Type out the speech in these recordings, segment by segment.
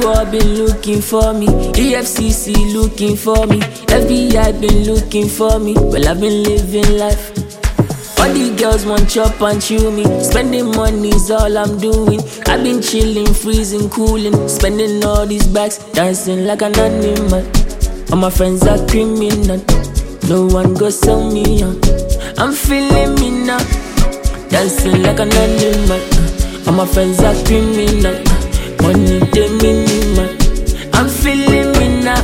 world been looking for me, EFCC looking for me, FBI been looking for me. Well, I've been living life. All the girls want chop and chew me. Spending money's all I'm doing. I've been chilling, freezing, cooling, spending all these bags, dancing like an animal. All my friends are criminal. No one go sell me on. I'm feeling me now, dancing like an animal. All my friends are criminal. Money they minimal. I'm feeling me now.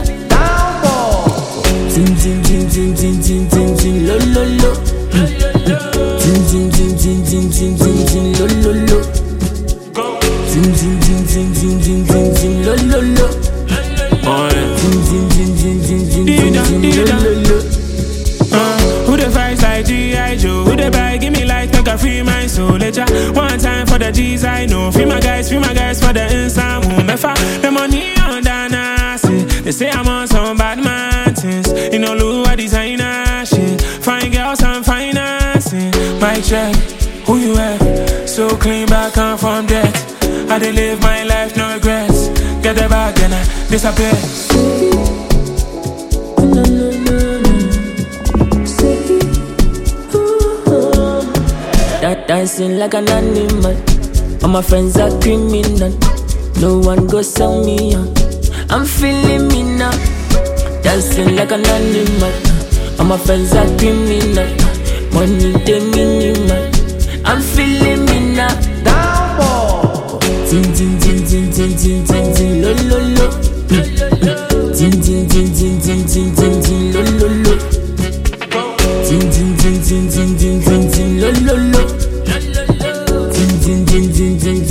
Zin zin zin zin zin zin zin zin lo lo lo. Zin zin zin zin zin zin zin zin lo lo lo. Zin zin zin zin zin zin zin zin lo lo lo. Zin zin zin zin zin zin zin zin lo lo lo. Who the vibes like G.I. Joe? Who the buy? Give me light, make a free my soul. Later, one time for the G's I know. Free my guys for the inside womb. If I the money on the nasi, they say I'm on some bad mountains. You know, look at designer shit. Fine girls, I'm financing. My check, who you at? So clean back and from debt. I dey live my life, no regrets. Get the bag and I disappear. Dancing like an animal. All my friends are criminal. No one go sell me on. I'm feeling me now, dancing like an animal. All my friends are criminal. Money they minimal. I'm feeling me now. Zin zin zin zin zin zin zin zin lo lo lo. Zin zin zin zin zin zin zin zin lo lo lo. Zin zin zin zin zin zin zin zin lo lo lo. Zin zin zin zin zin